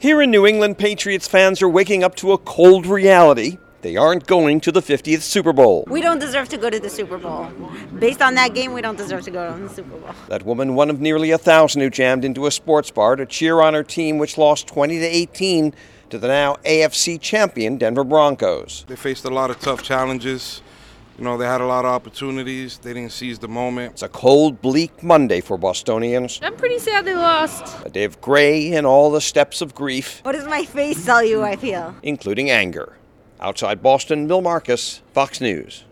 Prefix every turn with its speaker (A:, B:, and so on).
A: Here in New England, Patriots fans are waking up to a cold reality. They aren't going to the 50th Super Bowl.
B: We don't deserve to go to the Super Bowl. Based on that game, we don't deserve to go to the Super Bowl.
A: That woman, one of nearly 1,000 who jammed into a sports bar to cheer on her team, which lost 20-18 to the now AFC champion Denver Broncos.
C: They faced a lot of tough challenges. You know, they had a lot of opportunities. They didn't seize the moment.
A: It's a cold, bleak Monday for Bostonians.
D: I'm pretty sad they lost.
A: A day of gray and all the steps of grief.
B: What does my face tell you I feel?
A: Including anger. Outside Boston, Bill Marcus, Fox News.